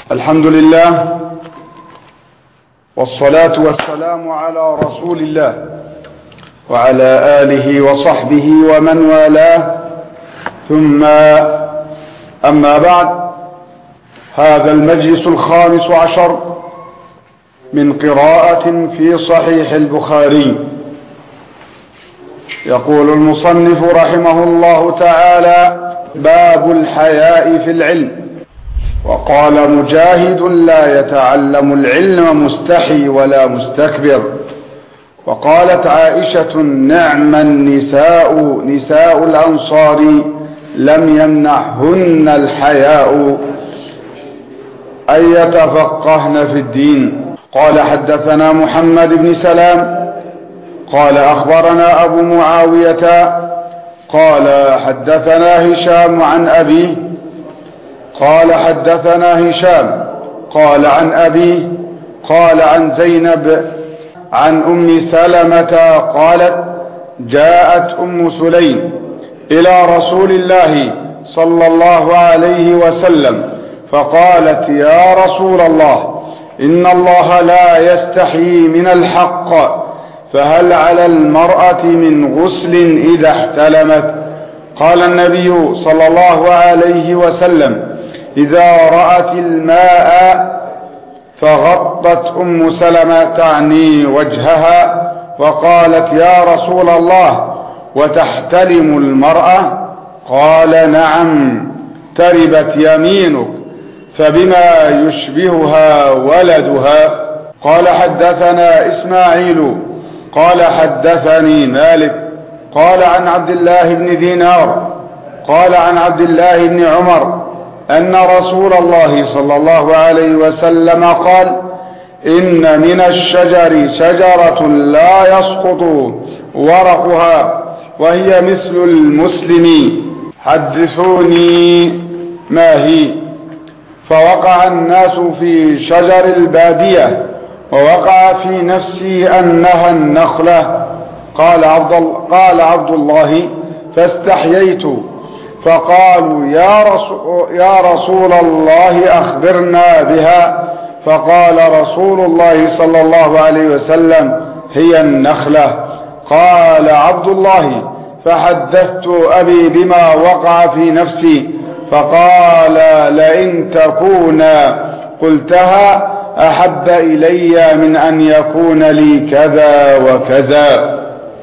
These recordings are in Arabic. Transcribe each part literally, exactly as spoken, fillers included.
الحمد لله والصلاة والسلام على رسول الله وعلى آله وصحبه ومن والاه، ثم أما بعد. هذا المجلس الخامس عشر من قراءة في صحيح البخاري. يقول المصنف رحمه الله تعالى: باب الحياء في العلم. وقال مجاهد: لا يتعلم العلم مستحي ولا مستكبر. وقالت عائشة: نعم النساء نساء الأنصار لم يمنعهن الحياء أن يتفقهن في الدين. قال: حدثنا محمد بن سلام قال أخبرنا أبو معاوية قال حدثنا هشام عن أبيه قال حدثنا هشام قال عن أبيه قال عن زينب عن أم سلمة قالت: جاءت أم سليم إلى رسول الله صلى الله عليه وسلم فقالت: يا رسول الله، إن الله لا يستحيي من الحق، فهل على المرأة من غسل إذا احتلمت؟ قال النبي صلى الله عليه وسلم: إذا رأت الماء. فغطت أم سلمة تعني وجهها وقالت: يا رسول الله، وتحتلم المرأة؟ قال: نعم، تربت يمينك، فبما يشبهها ولدها. قال: حدثنا إسماعيل قال حدثني مالك قال عن عبد الله بن دينار قال عن عبد الله بن عمر أن رسول الله صلى الله عليه وسلم قال: إن من الشجر شجرة لا يسقط ورقها وهي مثل المسلم، حدثوني ما هي. فوقع الناس في شجر البادية، ووقع في نفسي أنها النخلة. قال عبد, قال عبد الله: فاستحييت، فقالوا: يا رسول, يا رسول الله، أخبرنا بها. فقال رسول الله صلى الله عليه وسلم: هي النخلة. قال عبد الله: فحدثت أبي بما وقع في نفسي، فقال: لئن تكون قلتها أحب إلي من أن يكون لي كذا وكذا.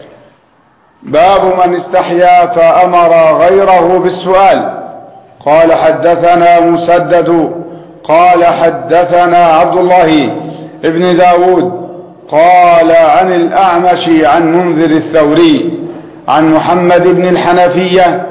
باب من استحيا فأمر غيره بالسؤال. قال: حدثنا مسدد قال حدثنا عبد الله ابن داود قال عن الأعمش عن منذر الثوري عن محمد بن الحنفية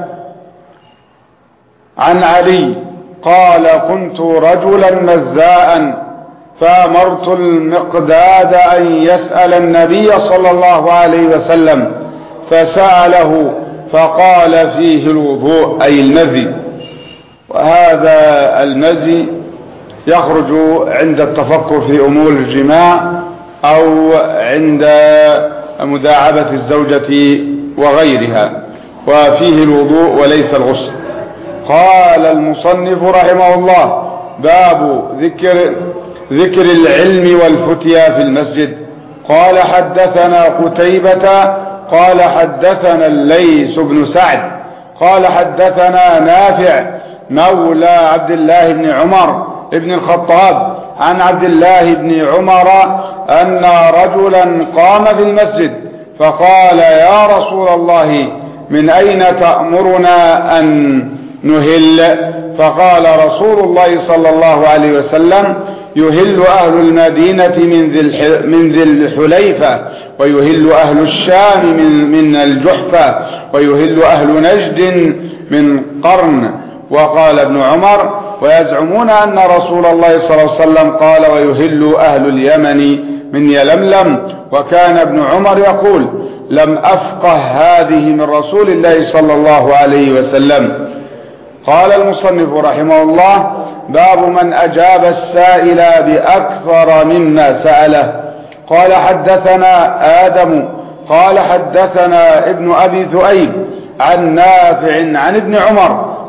عن علي قال: كنت رجلا مزاء، فأمرت المقداد أن يسأل النبي صلى الله عليه وسلم، فسأله فقال: فيه الوضوء، أي المذي. وهذا المذي يخرج عند التفكر في أمور الجماع أو عند مداعبة الزوجة وغيرها، وفيه الوضوء وليس الغسل. قال المصنف رحمه الله: باب ذكر ذكر العلم والفتيا في المسجد. قال: حدثنا قتيبة قال حدثنا الليث بن سعد قال حدثنا نافع مولى عبد الله بن عمر ابن الخطاب عن عبد الله بن عمر أن رجلا قام في المسجد فقال: يا رسول الله، من أين تأمرنا أن نهل؟ فقال رسول الله صلى الله عليه وسلم: يهل أهل المدينة من ذي الحليفة، ويهل أهل الشام من, من الجحفة، ويهل أهل نجد من قرن. وقال ابن عمر: ويزعمون أن رسول الله صلى الله عليه وسلم قال: ويهل أهل اليمن من يلملم. وكان ابن عمر يقول: لم أفقه هذه من رسول الله صلى الله عليه وسلم. قال المصنف رحمه الله: باب من أجاب السائل بأكثر مما سأله. قال: حدثنا آدم قال حدثنا ابن أبي ذؤيب عن نافع عن ابن عمر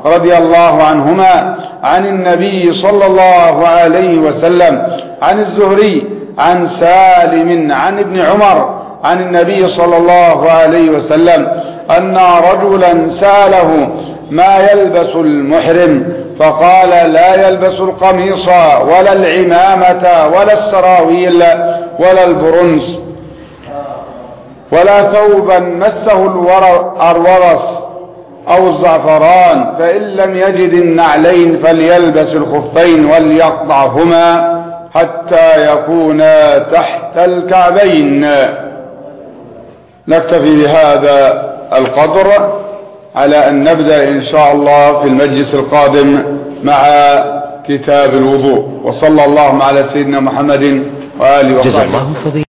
رضي الله عنهما عن النبي صلى الله عليه وسلم عن الزهري عن سالم عن ابن عمر عن النبي صلى الله عليه وسلم أن رجلا سأله ما يلبس المحرم فقال لا يلبس القميص ولا العمامة ولا السراويل ولا البرنس ولا ثوبا مسه الورس أو الزعفران، فإن لم يجد النعلين فليلبس الخفين وليقطعهما حتى يكونا تحت الكعبين. نكتفي بهذا القدر على أن نبدأ إن شاء الله في المجلس القادم مع كتاب الوضوء. وصلى الله على سيدنا محمد وآله وصحبه.